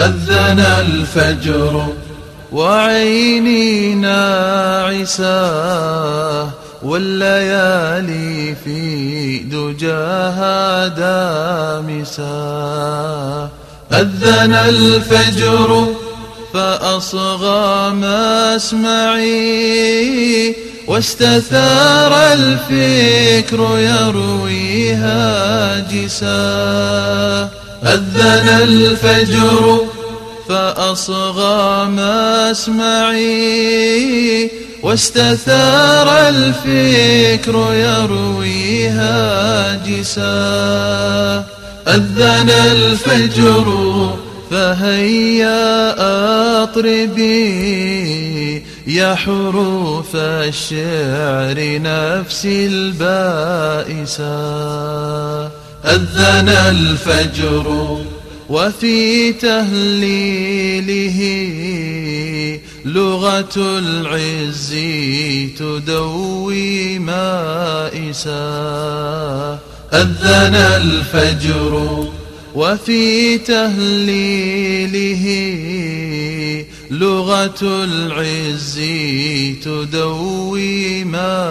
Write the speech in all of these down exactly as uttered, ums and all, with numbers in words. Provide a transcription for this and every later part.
أذن الفجر وعيني ناعسة والليالي في دجاها دامسة. أذن الفجر فأصغى مسمعي واستثار الفكر يروي هاجسا. أذن الفجر فأصغى مسمعي واستثار الفكر يروي هاجسا. أذن الفجر فهيا أطربي يا حروف الشعر نفسي البائسة. أذن الفجر وفي تهليله لغة العز تدوي مائسا. أذن الفجر وفي تهليله لغة العز تدوي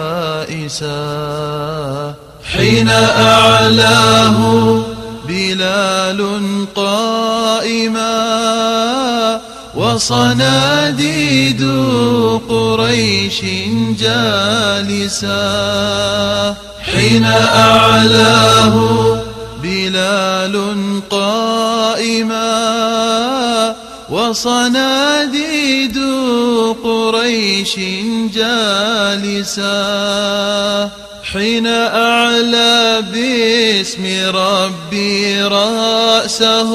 مائسا. حين أعلاه بلال قائما وصناديد قريش جالسا. حين أعلاه بلال قائما وصناديد قريش جالسا. حين أعلى باسم ربي رأسه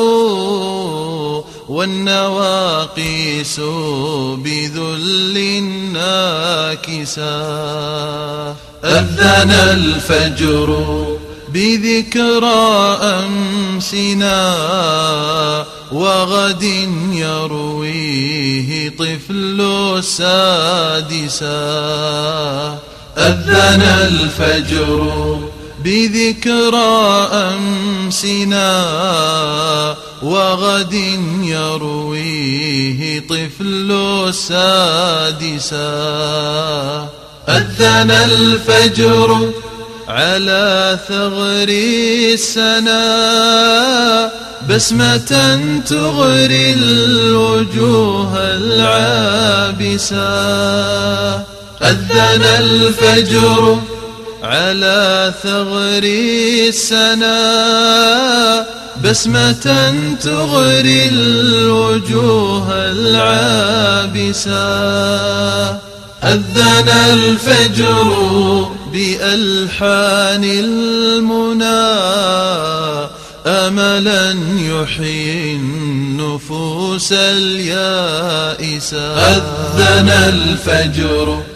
والنواقيس بذل ناكسا. أذن الفجر بذكرى أمسنا وغد يرويه طفل السادسا. أذن الفجر بذكرى أمسنا وغد يرويه طفل السادسا. أذن الفجر على ثغر السنا بسمة تغري الوجوه العابسة. أذن الفجر على ثغر السنا بسمة تغري الوجوه العابسة. أذن الفجر بألحان المنى أملا يحيي النفوس اليائسة. أذن الفجر